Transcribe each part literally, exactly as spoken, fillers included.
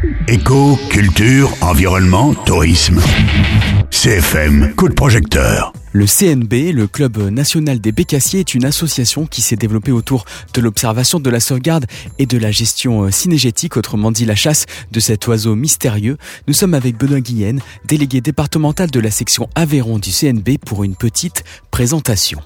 Éco, culture, environnement, tourisme. C F M, coup de projecteur. Le C N B, le Club national des bécassiers, est une association qui s'est développée autour de l'observation, de la sauvegarde et de la gestion cynégétique, autrement dit la chasse de cet oiseau mystérieux. Nous sommes avec Benoît Guillen, délégué départemental de la section Aveyron du C N B, pour une petite présentation.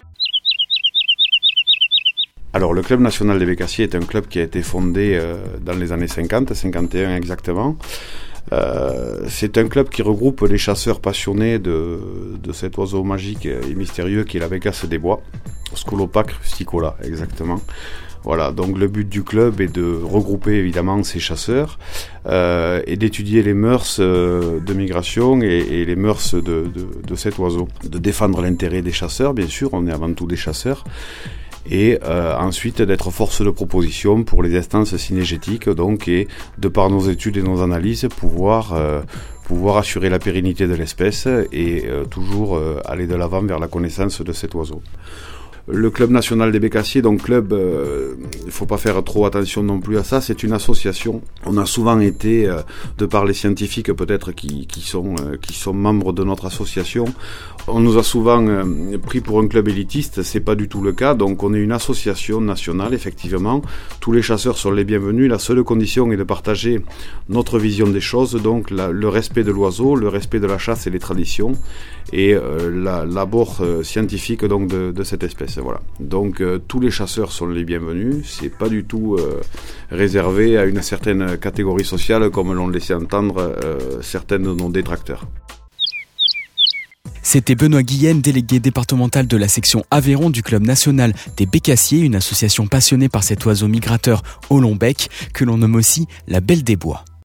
Alors, le Club national des bécassiers est un club qui a été fondé euh, dans les années cinquante, cinquante et un exactement. Euh, c'est un club qui regroupe les chasseurs passionnés de, de cet oiseau magique et mystérieux qui est la bécasse des bois, Scolopax rusticola exactement. Voilà, donc le but du club est de regrouper évidemment ces chasseurs euh, et d'étudier les mœurs euh, de migration et, et les mœurs de, de, de cet oiseau, de défendre l'intérêt des chasseurs, bien sûr, on est avant tout des chasseurs. Et euh, ensuite d'être force de proposition pour les instances cynégétiques, donc, et de par nos études et nos analyses, pouvoir, euh, pouvoir assurer la pérennité de l'espèce et euh, toujours euh, aller de l'avant vers la connaissance de cet oiseau. Le Club national des bécassiers, donc club, il euh, ne faut pas faire trop attention non plus à ça, c'est une association. On a souvent été, euh, de par les scientifiques peut-être qui, qui, sont, euh, qui sont membres de notre association, on nous a souvent euh, pris pour un club élitiste, c'est pas du tout le cas, donc on est une association nationale, effectivement. Tous les chasseurs sont les bienvenus, la seule condition est de partager notre vision des choses, donc la, le respect de l'oiseau, le respect de la chasse et les traditions, et euh, la, l'abord euh, scientifique donc, de, de cette espèce. Voilà. Donc euh, tous les chasseurs sont les bienvenus, c'est pas du tout euh, réservé à une certaine catégorie sociale comme l'ont laissé entendre euh, certains de nos détracteurs. C'était Benoît Guillen, délégué départemental de la section Aveyron du Club national des bécassiers, une association passionnée par cet oiseau migrateur au long bec que l'on nomme aussi la Belle des Bois.